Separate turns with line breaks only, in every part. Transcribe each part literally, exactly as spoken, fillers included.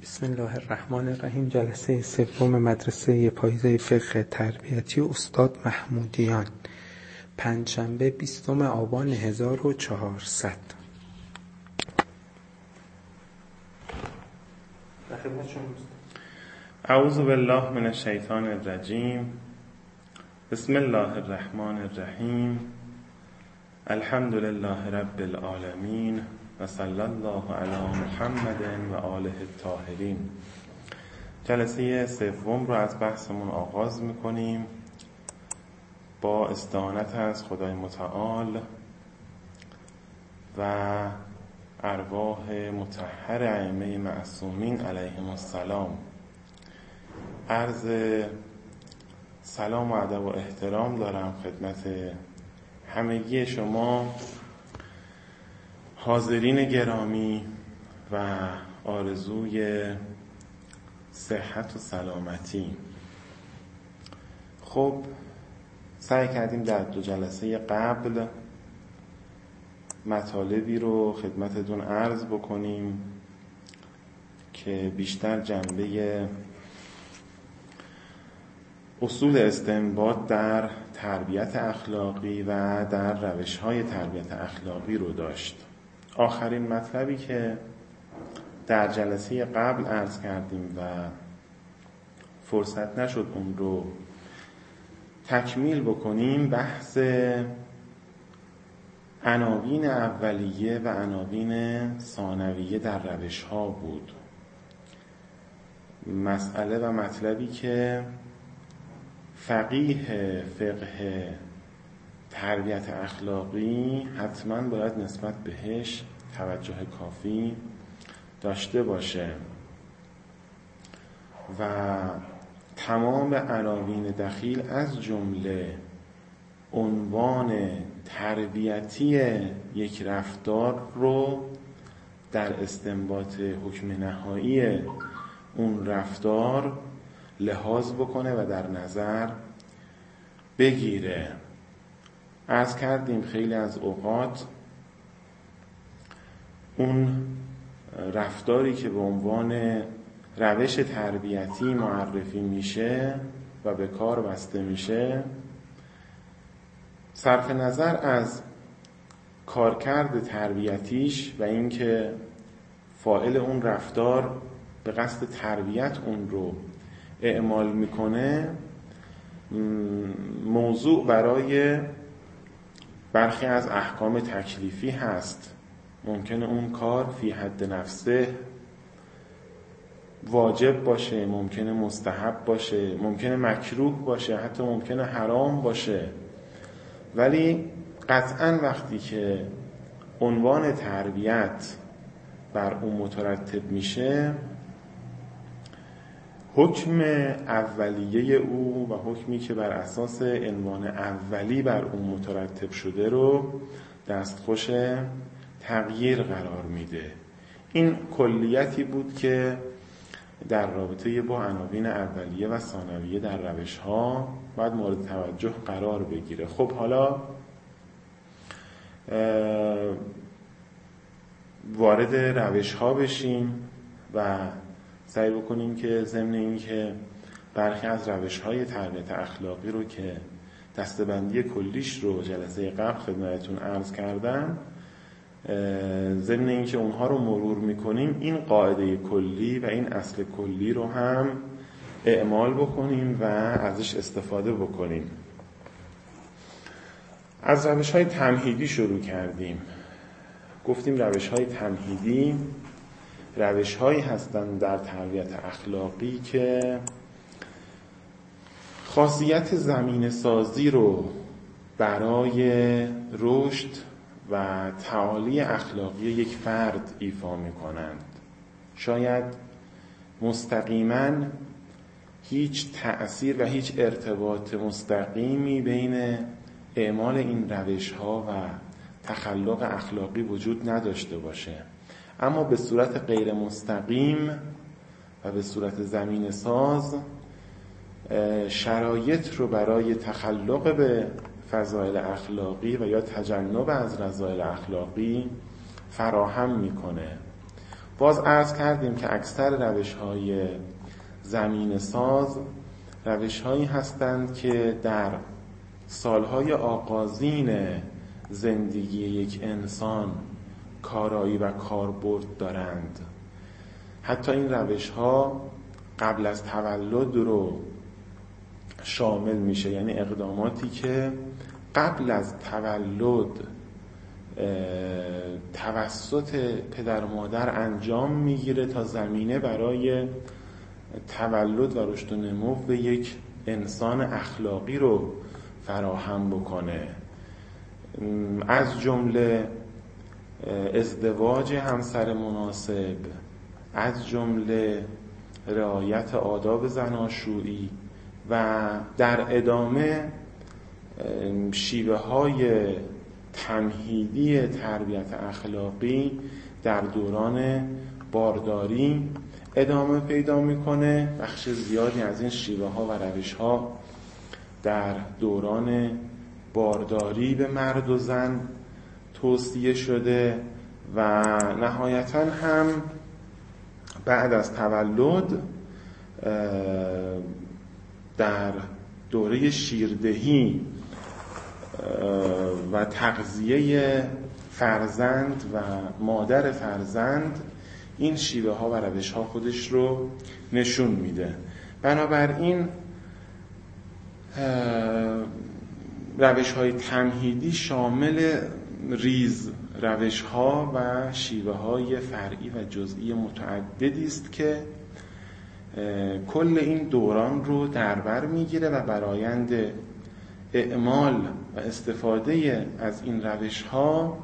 بسم الله الرحمن الرحیم. جلسه سوم مدرسه پاییزه فقه تربیتی استاد محمودیان، پنجشنبه بیستم آبان هزار و چهارصد.
اعوذ بالله من الشیطان الرجیم. بسم الله الرحمن الرحیم. الحمد لله رب العالمین و صلی الله علی محمد و آله الطاهرین. جلسه سوم رو از بحثمون آغاز میکنیم با استعانت از خدای متعال و ارواح مطهر ائمه معصومین علیهم السلام. عرض سلام و ادب و احترام دارم خدمت همگی شما حاضرین گرامی و آرزوی صحت و سلامتی. خب سعی کردیم در دو جلسه قبل مطالبی رو خدمتتون عرض بکنیم که بیشتر جنبه اصول استنباط در تربیت اخلاقی و در روش‌های تربیت اخلاقی رو داشت. آخرین مطلبی که در جلسه قبل عرض کردیم و فرصت نشد اون رو تکمیل بکنیم، بحث عناوین اولیه و عناوین ثانویه در روش‌ها بود. مسئله و مطلبی که فقیه فقه تربیت اخلاقی حتما باید نسبت بهش توجه کافی داشته باشه و تمام عناوین دخیل از جمله عنوان تربیتی یک رفتار رو در استنباط حکم نهایی اون رفتار لحاظ بکنه و در نظر بگیره. عرض کردیم خیلی از اوقات اون رفتاری که به عنوان روش تربیتی معرفی میشه و به کار بسته میشه، صرف نظر از کارکرد تربیتیش و اینکه فاعل اون رفتار به قصد تربیت اون رو اعمال میکنه، موضوع برای برخی از احکام تکلیفی هست. ممکنه اون کار فی حد نفسه واجب باشه، ممکنه مستحب باشه، ممکنه مکروه باشه، حتی ممکنه حرام باشه، ولی قطعاً وقتی که عنوان تربیت بر اون مترتب میشه، حکم اولیه او و حکمی که بر اساس عنوان اولی بر اون مترتب شده رو دستخوش تغییر قرار میده. این کلیتی بود که در رابطه با عناوین اولیه و ثانویه در روش ها باید مورد توجه قرار بگیره. خب حالا وارد روش ها بشیم و سعی بکنیم که ضمن این که برخی از روش‌های تربیت اخلاقی رو که دسته‌بندی کلیش رو جلسه قبل خدمتتون عرض کردم، ضمن این که اونها رو مرور می‌کنیم، این قاعده کلی و این اصل کلی رو هم اعمال بکنیم و ازش استفاده بکنیم. از روش‌های تمهیدی شروع کردیم. گفتیم روش‌های تمهیدی روش هایی هستند در تربیت اخلاقی که خاصیت زمینه سازی رو برای رشد و تعالی اخلاقی یک فرد ایفا می کنند. شاید مستقیما هیچ تأثیر و هیچ ارتباط مستقیمی بین اعمال این روش ها و تخلق اخلاقی وجود نداشته باشه، اما به صورت غیر مستقیم و به صورت زمینه ساز شرایط رو برای تخلق به فضایل اخلاقی و یا تجنب از رذایل اخلاقی فراهم میکنه. باز عرض کردیم که اکثر روش‌های زمین ساز روش‌هایی هستند که در سالهای آغازین زندگی یک انسان کارایی و کاربرد دارند. حتی این روش‌ها قبل از تولد رو شامل میشه، یعنی اقداماتی که قبل از تولد توسط پدر و مادر انجام میگیره تا زمینه برای تولد و رشد و نمو به یک انسان اخلاقی رو فراهم بکنه. از جمله ازدواج همسر مناسب، از جمله رعایت آداب زناشویی و در ادامه شیوه های تمهیدی تربیت اخلاقی در دوران بارداری ادامه پیدا میکنه. بخش زیادی از این شیوه ها و روش ها در دوران بارداری به مرد و زن توصیه شده و نهایتاً هم بعد از تولد در دوره شیردهی و تغذیه فرزند و مادر فرزند این شیوه ها و روش ها خودش رو نشون میده. بنابراین روش های تمهیدی شامل ریز روش ها و شیوه های فرعی و جزئی متعددی است که کل این دوران رو در بر میگیره و برآیند اعمال و استفاده از این روش ها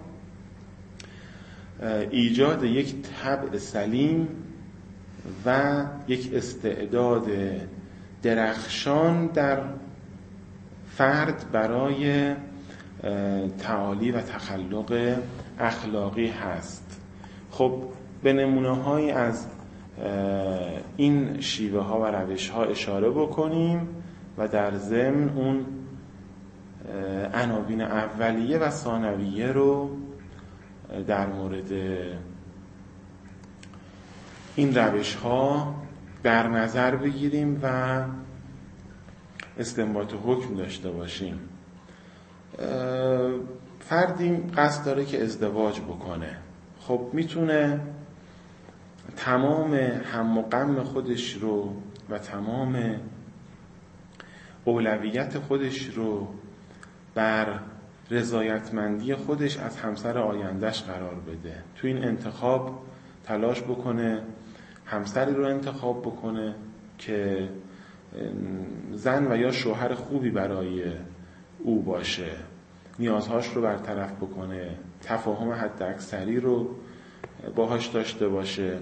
ایجاد یک طبع سلیم و یک استعداد درخشان در فرد برای تعالی و تخلق اخلاقی هست. خب به نمونه هایی از این شیوه ها و روش ها اشاره بکنیم و در ضمن اون عناوین اولیه و ثانویه رو در مورد این روش ها در نظر بگیریم و استنباط حکم داشته باشیم. فردی قصد داره که ازدواج بکنه، خب میتونه تمام هم و غم خودش رو و تمام اولویت خودش رو بر رضایتمندی خودش از همسر آیندهش قرار بده. تو این انتخاب تلاش بکنه همسری رو انتخاب بکنه که زن و یا شوهر خوبی برای او باشه، نیازهاش رو برطرف بکنه، تفاهم حد اکثری رو باهاش داشته باشه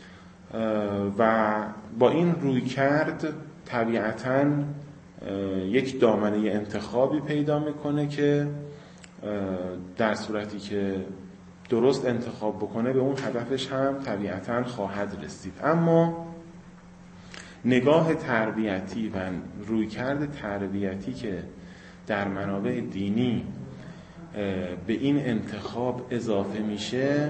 و با این روی کرد طبیعتاً یک دامنه انتخابی پیدا میکنه که در صورتی که درست انتخاب بکنه به اون هدفش هم طبیعتاً خواهد رسید. اما نگاه تربیتی و رویکرد تربیتی که در منابع دینی به این انتخاب اضافه میشه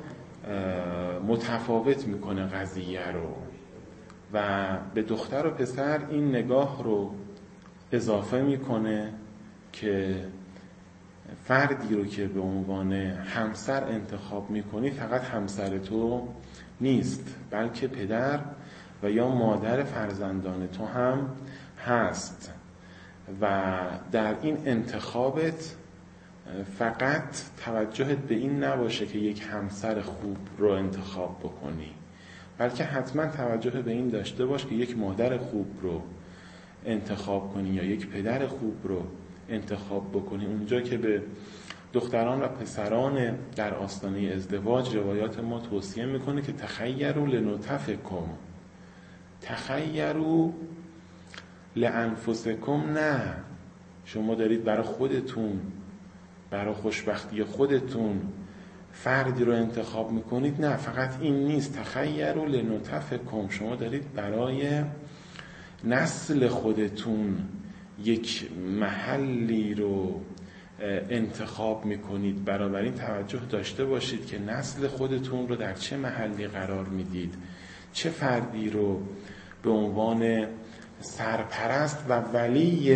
متفاوت میکنه قضیه رو و به دختر و پسر این نگاه رو اضافه میکنه که فردی رو که به عنوان همسر انتخاب میکنی فقط همسر تو نیست، بلکه پدر و یا مادر فرزندان تو هم هست و در این انتخابت فقط توجهت به این نباشه که یک همسر خوب رو انتخاب بکنی، بلکه حتما توجه به این داشته باش که یک مادر خوب رو انتخاب کنی یا یک پدر خوب رو انتخاب بکنی. اونجا که به دختران و پسران در آستانه ازدواج روایات ما توصیه میکنه که تخیروا لنطفکم، تخیروا لانفسکم، نه شما دارید برای خودتون، برای خوشبختی خودتون فردی رو انتخاب میکنید، نه فقط این نیست، تخیروا لنطفکم، شما دارید برای نسل خودتون یک محلی رو انتخاب میکنید. بنابراین توجه داشته باشید که نسل خودتون رو در چه محلی قرار میدید، چه فردی رو به عنوان سرپرست و ولی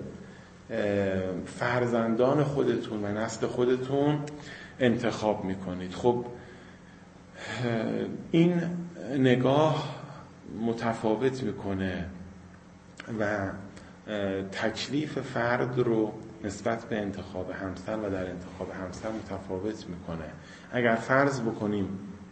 فرزندان خودتون و نسل خودتون انتخاب میکنید. خب این نگاه متفاوت میکنه و تکلیف فرد رو نسبت به انتخاب همسر و در انتخاب همسر متفاوت میکنه. اگر فرض بکنیم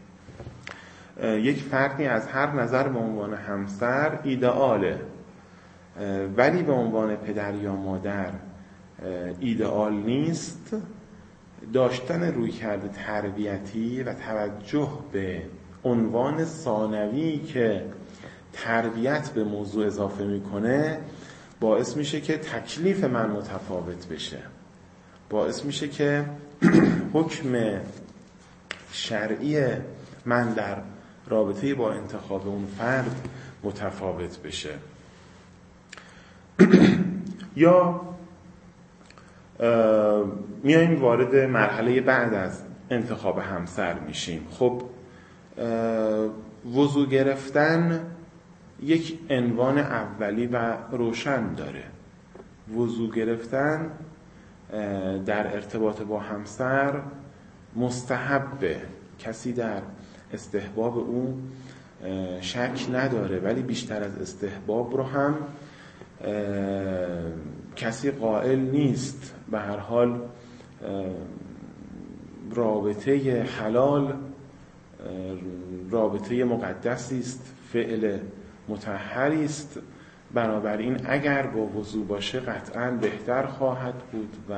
یک فردی از هر نظر به عنوان همسر ایدئاله، ولی به عنوان پدر یا مادر ایدئال نیست، داشتن رویکرد تربیتی و توجه به عنوان ثانوی که تربیت به موضوع اضافه میکنه باعث میشه که تکلیف من متفاوت بشه، باعث میشه که حکم شرعی من در رابطه با انتخاب اون فرد متفاوت بشه. یا میایم وارد مرحله بعد از انتخاب همسر میشیم. خب وضو گرفتن یک عنوان اولی و روشن داره. وضو گرفتن در ارتباط با همسر مستحبه، کسی در استحباب اون شک نداره، ولی بیشتر از استحباب رو هم کسی قائل نیست. به هر حال رابطه حلال رابطه مقدسی است، فعل مطهری است، بنابراین اگر با وضو باشه قطعاً بهتر خواهد بود و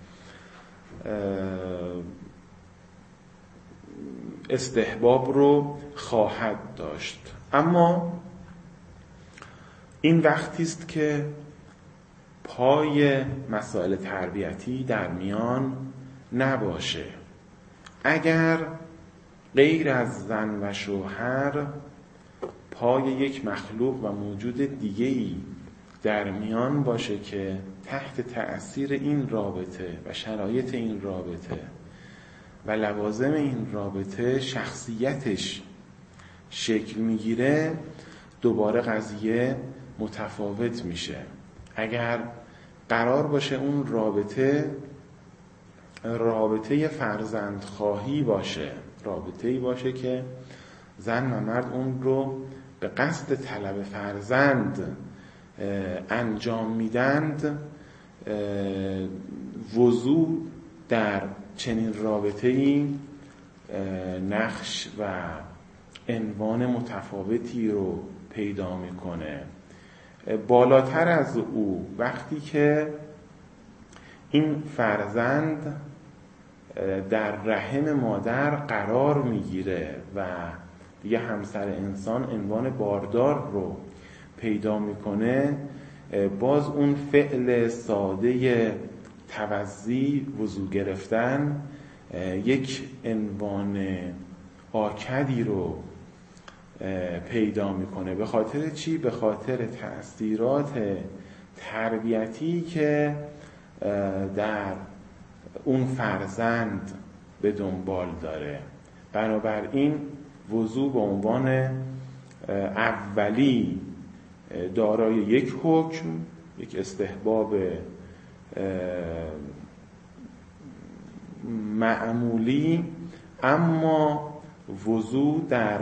استحباب رو خواهد داشت. اما این وقتی است که پای مسائل تربیتی در میان نباشه. اگر غیر از زن و شوهر پای یک مخلوق و موجود دیگه‌ای در میان باشه که تحت تأثیر این رابطه و شرایط این رابطه و لوازم این رابطه شخصیتش شکل میگیره، دوباره قضیه متفاوت میشه. اگر قرار باشه اون رابطه رابطه فرزندخواهی باشه، رابطه‌ای باشه که زن و مرد اون رو به قصد طلب فرزند انجام میدند، وضو در چنین رابطه‌ای نقش و عنوان متفاوتی رو پیدا میکنه. بالاتر از او وقتی که این فرزند در رحم مادر قرار میگیره و دیگه همسر انسان عنوان باردار رو پیدا میکنه، باز اون فعل ساده توضی وضو گرفتن یک عنوان آکدی رو پیدا میکنه. به خاطر چی؟ به خاطر تأثیرات تربیتی که در اون فرزند به دنبال داره. بنابراین وضو به عنوان اولی دارای یک حکم، یک استحباب معمولی، اما وضو در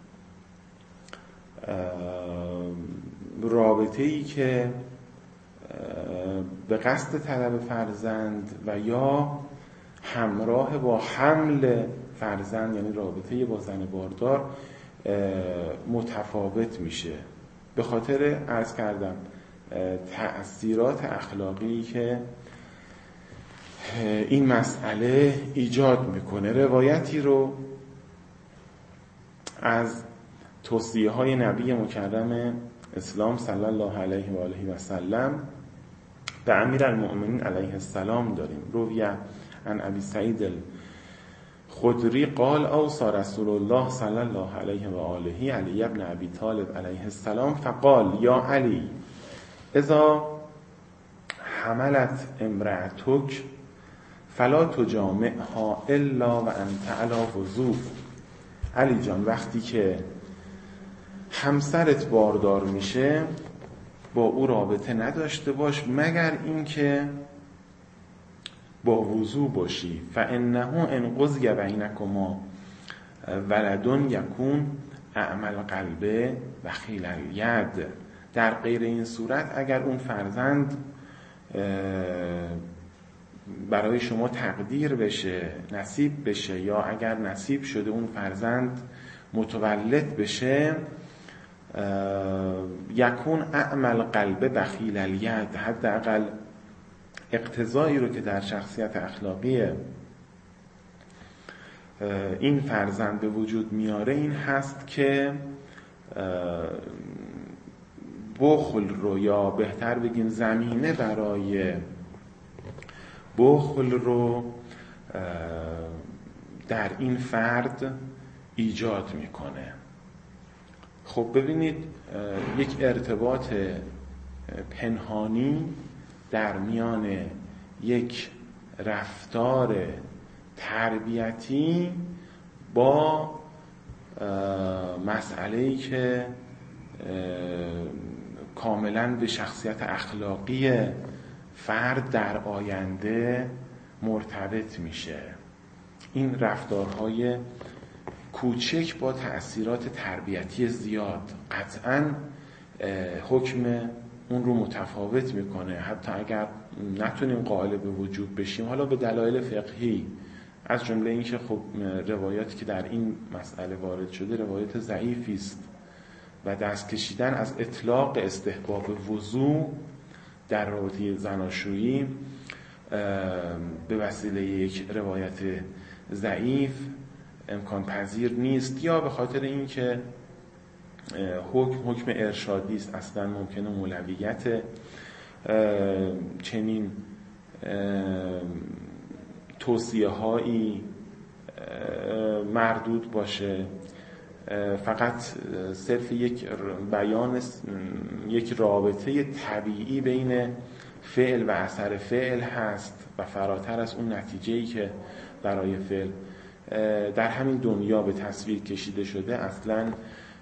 رابطه‌ای که به قصد طلب فرزند و یا همراه با حمل فرزند، یعنی رابطه با زن باردار، متفاوت میشه. به خاطر عرض کردم تأثیرات اخلاقی که این مسئله ایجاد میکنه. روایتی رو از توصیه های نبی مکرم اسلام صلی الله علیه و آله و سلم به امیرالمؤمنین علیه السلام داریم. رویه عن ابی سعید الخدری قال اوصى رسول الله صلی الله علیه و آله علی ابن ابی طالب علیه السلام فقال یا علی اذا حملت امرأتک فلا تجامعها الا و انت علی وضوء. علی جان وقتی که همسرت باردار میشه با او رابطه نداشته باش مگر اینکه با وضو باشی. فانه ان قضی بینکما ولد یکون اعمی القلب بخیل الید. در غیر این صورت اگر اون فرزند برای شما تقدیر بشه، نصیب بشه، یا اگر نصیب شده اون فرزند متولد بشه، یکون اعمی القلب بخیل الید، حداقل اقتضایی رو که در شخصیت اخلاقی این فرزند به وجود میاره این هست که بخل رو، یا بهتر بگیم زمینه برای بخل رو در این فرد ایجاد میکنه. خب ببینید یک ارتباط پنهانی در میان یک رفتار تربیتی با مسئله‌ای که کاملاً به شخصیت اخلاقی فرد در آینده مرتبط میشه. این رفتارهای کوچک با تأثیرات تربیتی زیاد قطعاً حکم اون رو متفاوت میکنه، حتی اگر نتونیم قائل به وجوب بشیم، حالا به دلایل فقهی، از جمله این که خب روایاتی که در این مسئله وارد شده روایت ضعیفی است و دست کشیدن از اطلاق استحباب وضو در رابطه زناشویی به وسیله یک روایت ضعیف امکان پذیر نیست، یا به خاطر این که حکم حکم ارشادی است، اصلا ممکنه مولویت چنین توصیه هایی مردود باشه، فقط صرف یک بیان یک رابطه طبیعی بین فعل و اثر فعل هست و فراتر از اون نتیجه‌ای که برای فعل در همین دنیا به تصویر کشیده شده اصلاً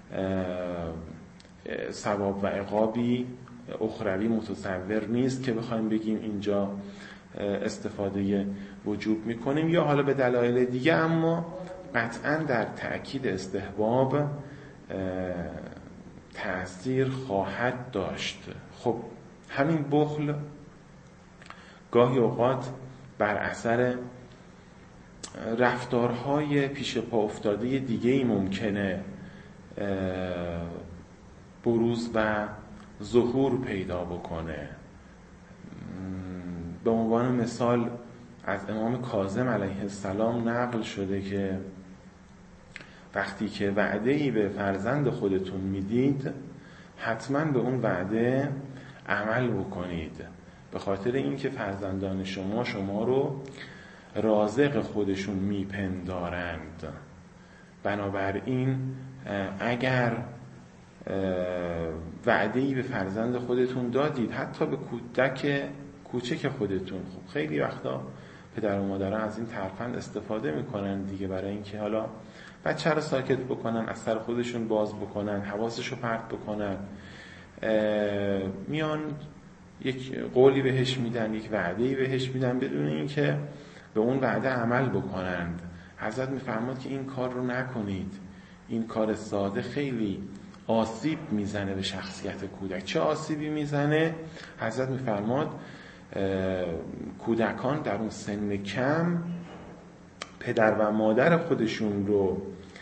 ثواب و عقابی اخروی متصور نیست که بخوایم بگیم اینجا استفاده وجوب میکنیم، یا حالا به دلایل دیگه، اما قطعاً در تأکید استحباب تأثیر خواهد داشت. خب همین بخل گاهی اوقات بر اثر رفتارهای پیش پا افتاده دیگه‌ای ممکنه بروز و ظهور پیدا بکنه. به عنوان مثال از امام کاظم علیه السلام نقل شده که وقتی که وعده‌ای به فرزند خودتون میدید حتما به اون وعده عمل بکنید، به خاطر اینکه فرزندان شما شما رو رازق خودشون میپندارند. بنابراین اگر وعده‌ای به فرزند خودتون دادید، حتی به کودک کوچک خودتون، خب خیلی وقتا پدر و مادران از این ترفند استفاده میکنن دیگه، برای اینکه حالا بچه رو ساکت بکنن، از سر خودشون باز بکنن، حواسشو پرت بکنن، میان یک قولی بهش میدن، یک وعده‌ای بهش میدن بدون اینکه به اون وعده عمل بکنند. حضرت میفرماد که این کار رو نکنید، این کار ساده خیلی آسیب میزنه به شخصیت کودک. چه آسیبی میزنه؟ حضرت میفرماد کودکان در اون سن کم پدر و مادر خودشون رو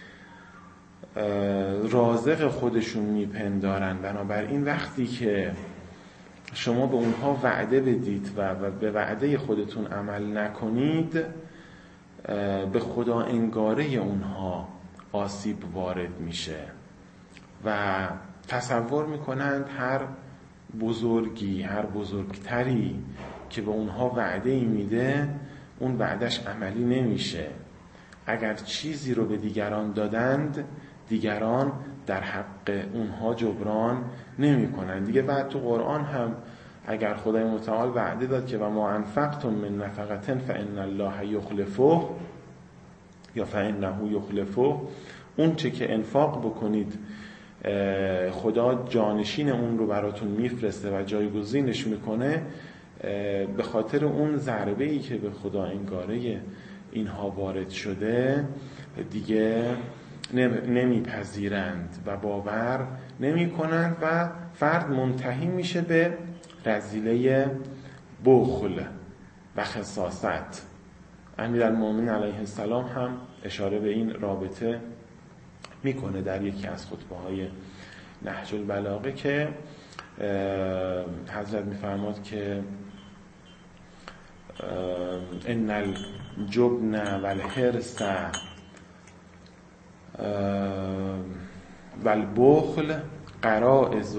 رازق خودشون میپندارن، بنابراین وقتی که شما به اونها وعده بدید و به وعده خودتون عمل نکنید، به خدا انگاره اونها آسیب وارد میشه و تصور میکنند هر بزرگی، هر بزرگتری که به اونها وعده‌ای میده اون وعدش عملی نمیشه. اگر چیزی رو به دیگران دادند، دیگران در حق اونها جبران نمی کنند دیگه. بعد تو قرآن هم اگر خدای متعال وعده داد که و ما انفقتم من نفقة فإن الله یخلفه یا فإنه یخلفه، اون چه که انفاق بکنید خدا جانشین اون رو براتون میفرسته و جایگزینش میکنه. به خاطر اون ضربه ای که به خدا انگاره اینها وارد شده دیگه نمیپذیرند و باور نمی کنند و فرد منتهی میشه به رذیله بخل و خساست. امیرالمومنین علیه السلام هم اشاره به این رابطه میکنه در یکی از خطبه های نهج البلاغه که حضرت میفرماد که ان الجبن والحرص والبخل غرائز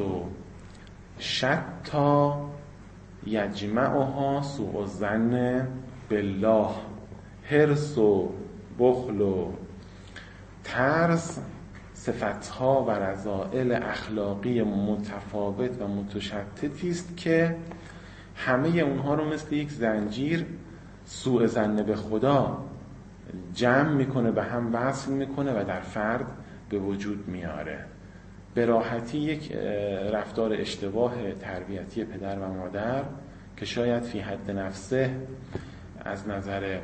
شتی یجمعها سوء الظن بالله. حرص و بخل و ترس صفتها و رذائل اخلاقی متفاوت و متشتتی است که همه اونها رو مثل یک زنجیر سوء ظن به خدا جمع میکنه، به هم وصل میکنه و در فرد به وجود میاره. به راحتی یک رفتار اشتباه تربیتی پدر و مادر که شاید فی حد نفسه از نظر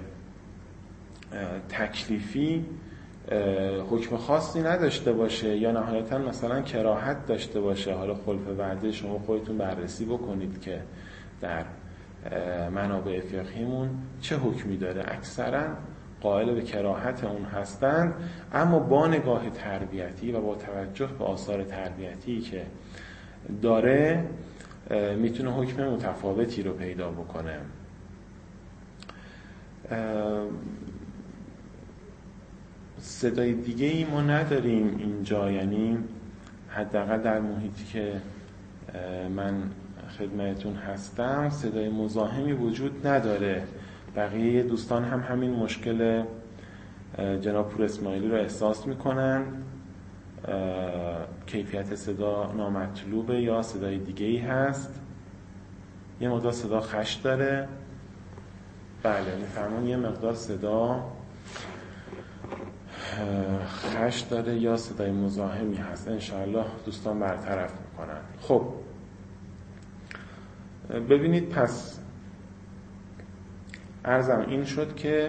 تکلیفی حکم خاصی نداشته باشه یا نهایتا مثلا کراهت داشته باشه، حالا خلف وعده شما خودتون بررسی بکنید که در منابع فقهیمون چه حکمی داره. اکثرا قائل به کراهت اون هستند، اما با نگاه تربیتی و با توجه به آثار تربیتی که داره میتونه حکم متفاوتی رو پیدا بکنه. صدای دیگه ای ما نداریم اینجا، یعنی حداقل در محیطی که من خدمتون هستم صدای مزاحمی وجود نداره. بقیه دوستان هم همین مشکل جناب پور اسماعیلی رو احساس میکنن، کیفیت صدا نامطلوبه یا صدای دیگه ای هست. یه مقدار صدا خش داره، بله میفرمان یه مقدار صدا خش داره یا صدای مزاحمی هست، انشاءالله دوستان برطرف میکنن. خب ببینید، پس عرضم این شد که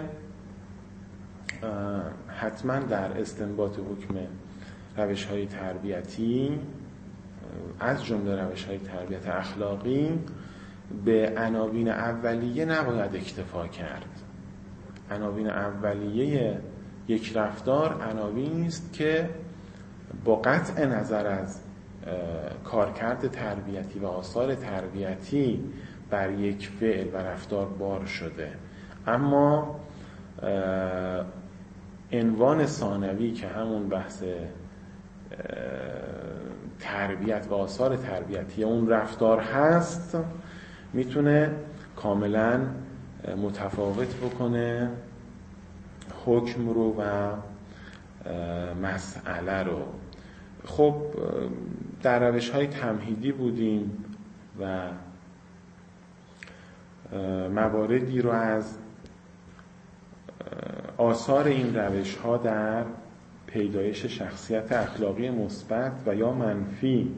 حتما در استنباط حکم روش‌های تربیتی از جمله روش‌های تربیت اخلاقی به عناوین اولیه نباید اکتفا کرد. عناوین اولیه یک رفتار عناوینی است که با قطع نظر از کارکرد تربیتی و آثار تربیتی بر یک فعل و رفتار بار شده، اما عنوان ثانوی که همون بحث تربیت و آثار تربیتی اون رفتار هست میتونه کاملا متفاوت بکنه حکم رو و مسئله رو. خب در روش های تمهیدی بودیم و مواردی رو از آثار این روش ها در پیدایش شخصیت اخلاقی مثبت و یا منفی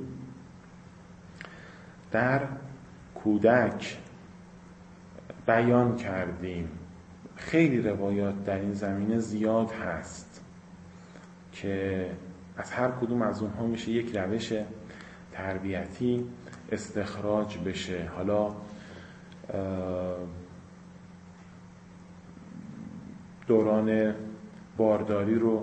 در کودک بیان کردیم. خیلی روایات در این زمینه زیاد هست که از هر کدوم از اونها میشه یک روش تربیتی استخراج بشه. حالا دوران بارداری رو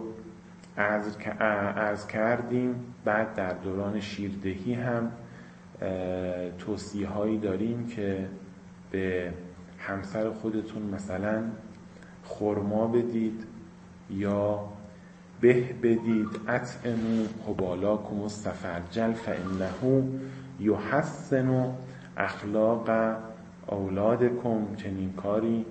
عرض کردیم، بعد در دوران شیردهی هم توصیه هایی داریم که به همسر خودتون مثلا خرما بدید یا به بدید، اطعموا حبالاکم السفرجل فانه یحسن اخلاق اولادکم. چنین کاری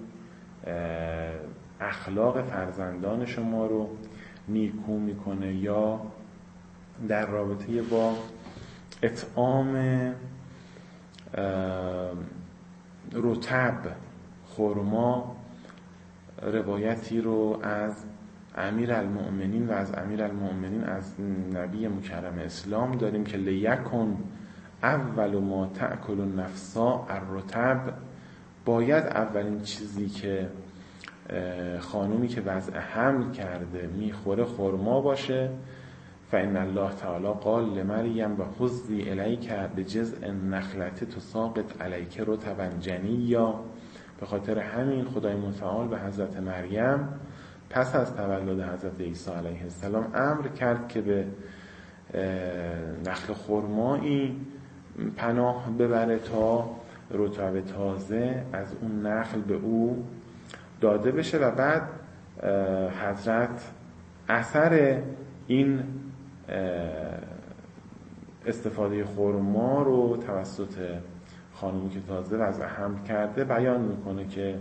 اخلاق فرزندان شما رو نیکو میکنه. یا در رابطه با اطعام رطب خرما روایتی رو از امیر المؤمنین و از امیر المؤمنین از نبی مکرم اسلام داریم که لیکن اول ما تأکل النفسا الرطب، باید اولین چیزی که خانومی که وضع حمل کرده میخوره خرما باشه. فإن الله تعالی قال لمریم و حظی الیک بجذع النخلة تساقط علیک رطبا جنیا. به خاطر همین خدای متعال به حضرت مریم پس از تولد حضرت عیسی علیه السلام امر کرد که به نخل خرمایی پناه ببره تا رطب تازه از اون نخل به او داده بشه و بعد حضرت اثر این استفاده خرما رو توسط خانومی که تازه وضع حمل کرده بیان میکنه که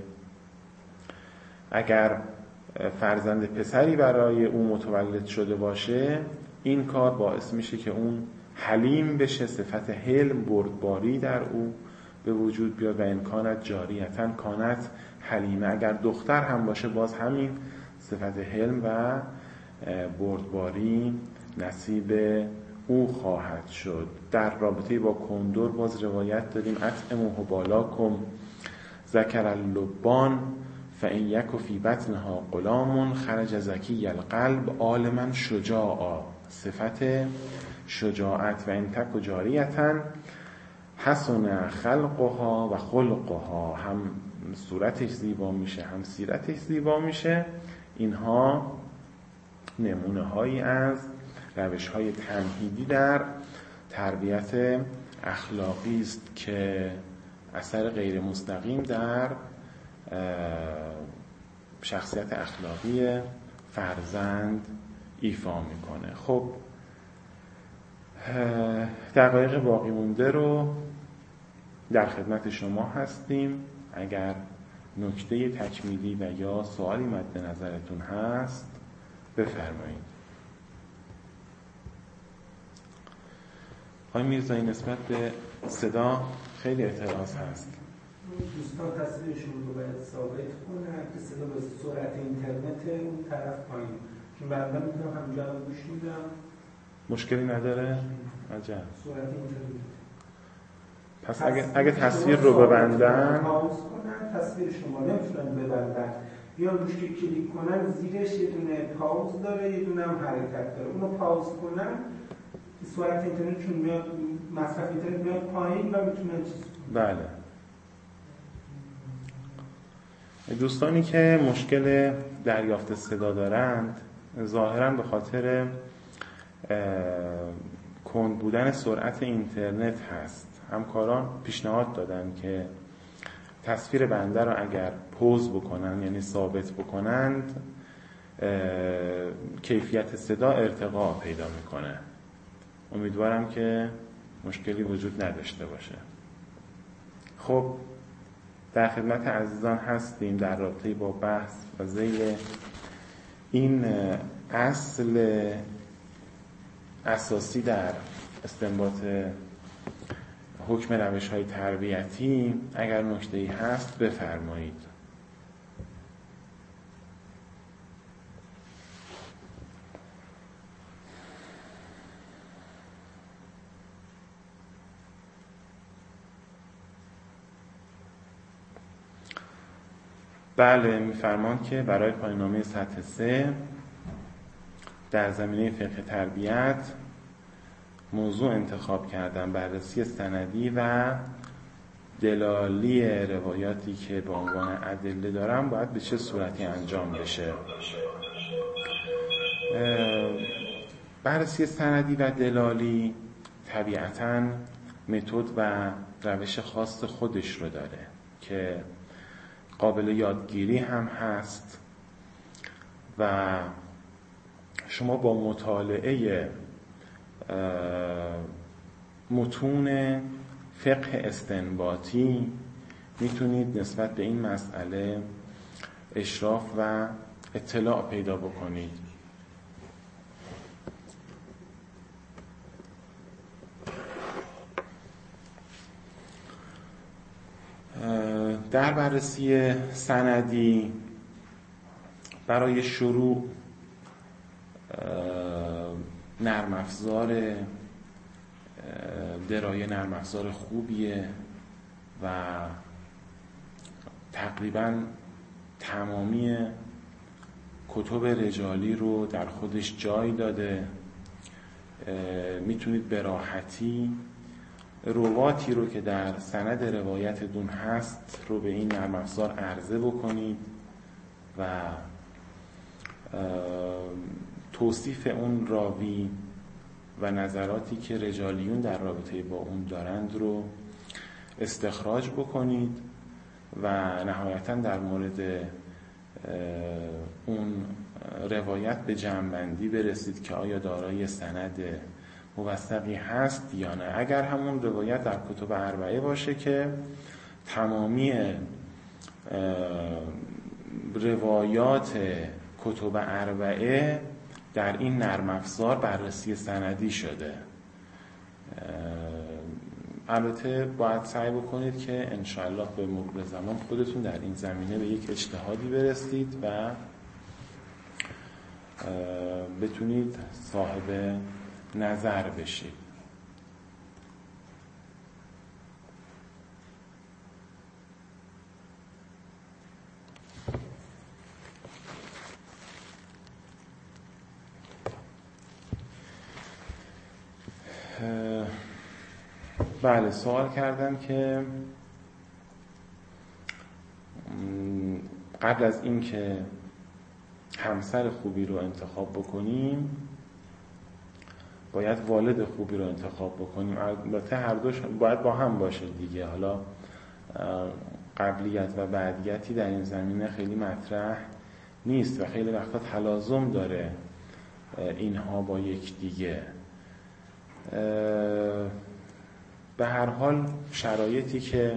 اگر فرزند پسری برای او متولد شده باشه این کار باعث میشه که اون حلیم بشه، صفت حلم بردباری در او به وجود بیاد و امکانت جاریتاً کانت حلیمه. اگر دختر هم باشه باز همین صفت حلم و بردباری نصیب او خواهد شد. در رابطه با کندر باز روایت داریم اطعموه بالاکم ذکر اللبان فإن یک فی بطنها غلام خرج زکی القلب عالما شجاعا، صفت شجاعت. و این تک و جاریتاً حسن خلقها و خلقها، هم صورتش زیبا میشه هم سیرتش زیبا میشه. اینها نمونه هایی از روش های تمهیدی در تربیت اخلاقی است که اثر غیر مستقیم در شخصیت اخلاقی فرزند ایفا میکنه. خب دقایق باقی مونده رو در خدمت شما هستیم. اگر نکته تکمیلی و یا سوالی مد نظرتون هست بفرمایید. آقای میرزایی نسبت به صدا خیلی اعتراض هست.
دوستان تصویرشون رو باید ثابت کنن که صدا به سرعت اینترنت اون طرف پایین، چون بنده میتونم همینجا رو گوش میدم.
مشکلی نداره؟ عجب.
سرعت اینترنت.
پس اگه اگه تصویر رو ببندن
پاوز کنن، تصویر شما نمیتونن ببندن، یا روش که کلیک کنن زیرش یه دونه پاوز داره یه دونه هم حرکت داره، اونو پاوز کنن سرعت اینترنت چون میاد مصرف اینترنت میاد پایین و میتونن چیز کنن.
بله. دوستانی که مشکل دریافت صدا دارند ظاهراً به خاطر کند بودن سرعت اینترنت هست. همکاران پیشنهاد دادن که تصویر بنده رو اگر پوز بکنن یعنی ثابت بکنند کیفیت صدا ارتقا پیدا میکنه. امیدوارم که مشکلی وجود نداشته باشه. خب در خدمت عزیزان هستیم در رابطه با بحث و ذیل این اصل اساسی در استنباط حکم روش‌های تربیتی. اگر نکته‌ای هست بفرمایید. بله، می‌فرماند که برای پایان‌نامه سطح سه در زمینه فقه تربیت موضوع انتخاب کردم بررسی سندی و دلالی روایاتی که به عنوان ادله دارم باید به چه صورتی انجام بشه. بررسی سندی و دلالی طبیعتاً متد و روش خاص خودش رو داره که قابل یادگیری هم هست و شما با مطالعه متون فقه استنباطی میتونید نسبت به این مسئله اشراف و اطلاع پیدا بکنید. در بررسی سندی برای شروع نرم افزار درایه نرم افزار خوبیه و تقریباً تمامی کتب رجالی رو در خودش جای داده. میتونید به راحتی رواتی رو که در سند روایتتون هست رو به این نرم افزار عرضه بکنید و توصیف اون راوی و نظراتی که رجالیون در رابطه با اون دارند رو استخراج بکنید و نهایتاً در مورد اون روایت به جمع‌بندی برسید که آیا دارای سند موثقی هست یا نه. اگر همون روایت در کتب اربعه باشه که تمامی روایات کتب اربعه در این نرم افزار بررسی سندی شده. البته باید سعی بکنید که انشاءالله به مرور زمان خودتون در این زمینه به یک اجتهادی برسید و بتونید صاحب نظر بشید. بله، سوال کردم که قبل از این که همسر خوبی رو انتخاب بکنیم باید والد خوبی رو انتخاب بکنیم. البته هر دوش باید با هم باشه دیگه. حالا قبلیت و بعدیتی در این زمینه خیلی مطرح نیست و خیلی وقتا تلازم داره اینها با یک دیگه. به هر حال شرایطی که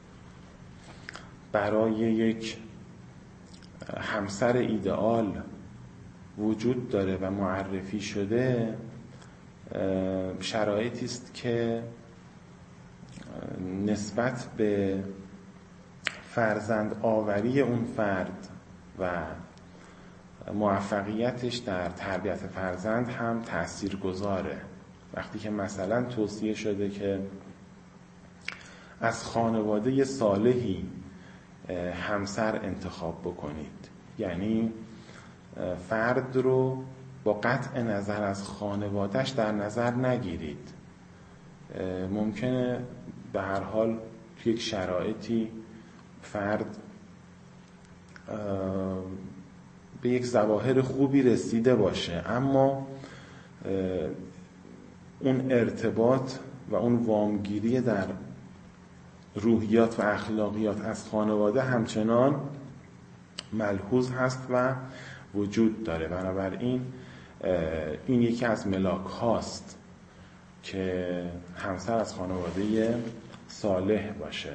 برای یک همسر ایدئال وجود داره و معرفی شده شرایطی است که نسبت به فرزند آوری اون فرد و موفقیتش در تربیت فرزند هم تاثیرگذاره. وقتی که مثلا توصیه شده که از خانواده صالحی همسر انتخاب بکنید، یعنی فرد رو با قطع نظر از خانوادهش در نظر نگیرید. ممکنه به هر حال توی یک شرایطی فرد به یک ظواهر خوبی رسیده باشه اما اون ارتباط و اون وامگیری در روحیات و اخلاقیات از خانواده همچنان ملحوظ هست و وجود داره. بنابراین این یکی از ملاک هاست که همسر از خانواده صالح باشه.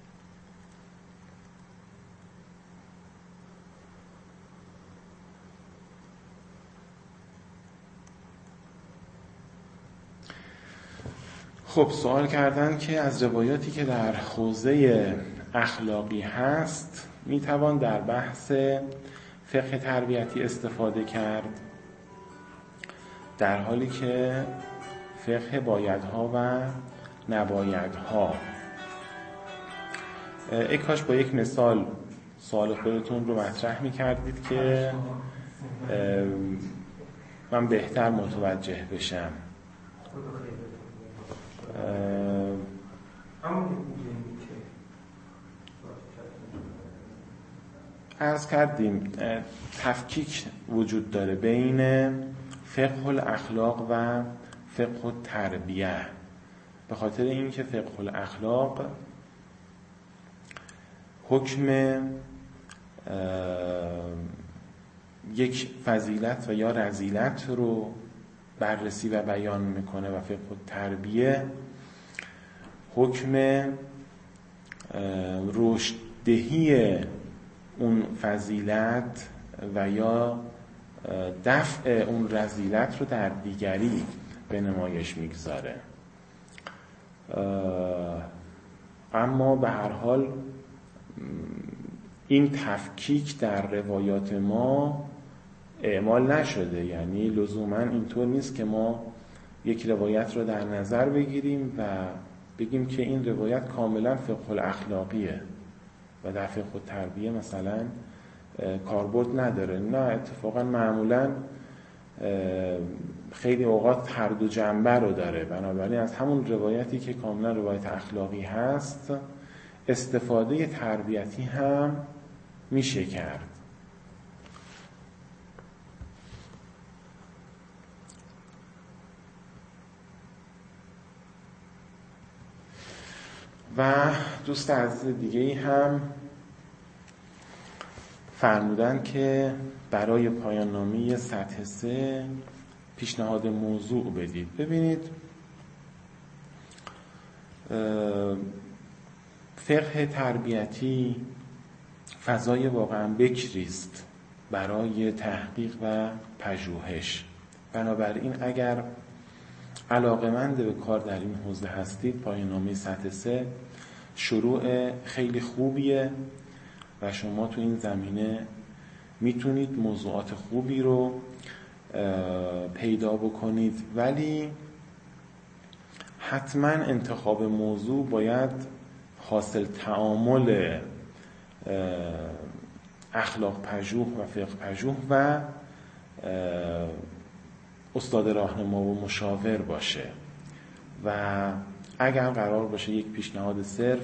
خب، سوال کردن که از روایاتی که در حوزه اخلاقی هست میتوان در بحث فقه تربیتی استفاده کرد، در حالی که فقه بایدها و نبایدها. ای کاش با یک مثال سوال خودتون رو مطرح میکردید که من بهتر متوجه بشم. عرض کردیم تفکیک وجود داره بین فقه الاخلاق و فقه التربیه، به خاطر اینکه فقه الاخلاق حکم یک فضیلت و یا رذیلت رو بررسی و بیان میکنه و فقه التربیه حکم رشددهی اون فضیلت و یا دفع اون رذیلت رو در دیگری به نمایش میگذاره. اما به هر حال این تفکیک در روایات ما اعمال نشده. یعنی لزوما اینطور نیست که ما یک روایت رو در نظر بگیریم و بگیم که این روایت کاملا فقه الاخلاقیه و در فقه التربیه مثلا کاربرد نداره. نه، اتفاقا معمولا خیلی اوقات هر دو جنبه رو داره. بنابراین از همون روایتی که کاملا روایت اخلاقی هست استفاده تربیتی هم میشه کرد. و دوست عزیز دیگه‌ای هم فرمودن که برای پایان نامه سطح سه پیشنهاد موضوع بدید. ببینید، فقه تربیتی فضای واقعا بکری است برای تحقیق و پژوهش. بنابراین اگر علاقه‌مند به کار در این حوزه هستید، پایان نامه سطح سه شروع خیلی خوبیه و شما تو این زمینه میتونید موضوعات خوبی رو پیدا بکنید. ولی حتما انتخاب موضوع باید حاصل تعامل اخلاق پژوه و فقه پژوه و استاد راهنما و مشاور باشه. و اگر قرار باشه یک پیشنهاد صرف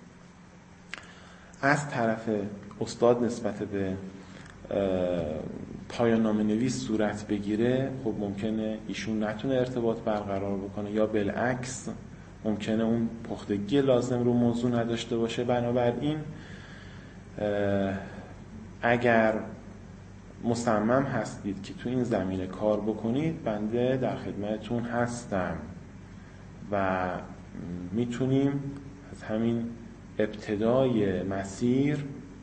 از طرف استاد نسبت به پایان نامه نویس صورت بگیره، خب ممکنه ایشون نتونه ارتباط برقرار بکنه، یا بالعکس ممکنه اون پختگی لازم رو موضوع نداشته باشه. بنابراین اگر مصمم هستید که تو این زمینه کار بکنید، بنده در خدمتتون هستم و میتونیم از همین ابتدای مسیر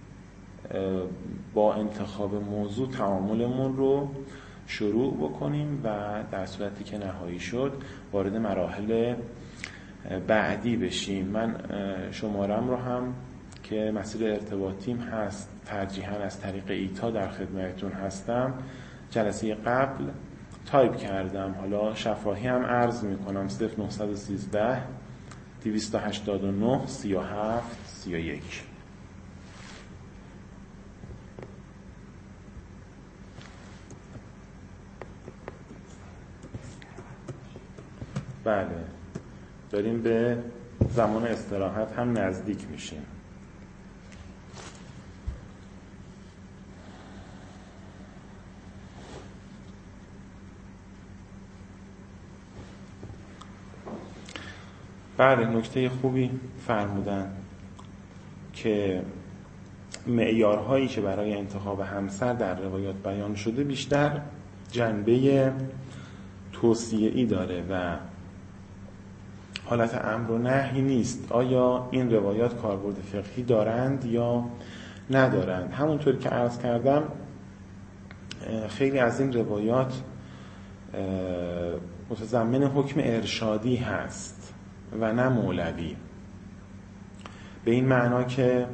با انتخاب موضوع تعاملمون رو شروع بکنیم و در صورتی که نهایی شد وارد مراحل بعدی بشیم. من شمارم رو هم که مسیر ارتباطیم هست ترجیحاً از طریق ایتا در خدمتتون هستم، جلسه قبل تایپ کردم. حالا شفاهی هم عرض میکنم: صفر نه یک سه دویست و هشتاد و نه سی و هفت سی و یک. بله، داریم به زمان استراحت هم نزدیک میشیم. بله، نکته خوبی فرمودن که معیارهایی که برای انتخاب همسر در روایات بیان شده بیشتر جنبه توصیه‌ای داره و حالت امر و نهی نیست. آیا این روایات کاربرد فقهی دارند یا ندارند؟ همونطور که عرض کردم خیلی از این روایات متضمن حکم ارشادی هست و نه مولوی، به این معنا که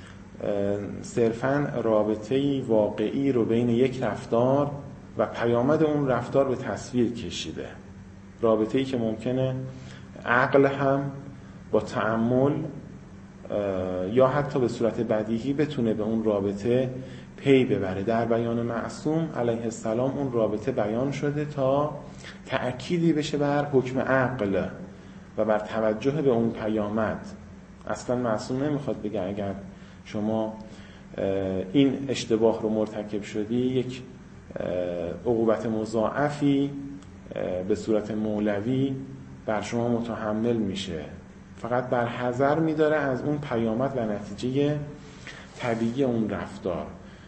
صرفاً رابطه‌ای واقعی رو بین یک رفتار و پیامد اون رفتار به تصویر کشیده. رابطه‌ای که ممکنه عقل هم با تأمل یا حتی به صورت بدیهی بتونه به اون رابطه پی ببره. در بیان معصوم علیه السلام اون رابطه بیان شده تا تأکیدی بشه بر حکم عقل و بر توجه به اون پیامد. اصلا معصوم نمیخواد بگه اگر شما این اشتباه رو مرتکب شدی یک عقوبت مضاعفی به صورت مولوی بر شما متحمل میشه. فقط بر حذر میداره از اون پیامد و نتیجه طبیعی اون رفتار.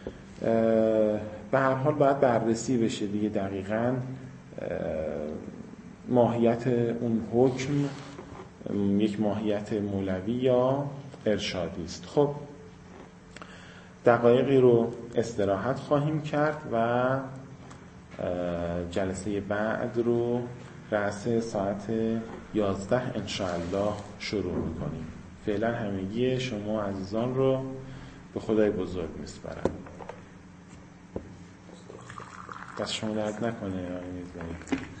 به هر حال باید بررسی بشه دیگه دقیقاً ماهیت اون حکم یک ماهیت مولوی یا ارشادی است. خب دقایقی رو استراحت خواهیم کرد و جلسه بعد رو رأس ساعت یازده انشاءالله شروع میکنیم. فعلا همگی شما عزیزان رو به خدای بزرگ میسپارم. دست شما درد نکنه آقای میرزایی.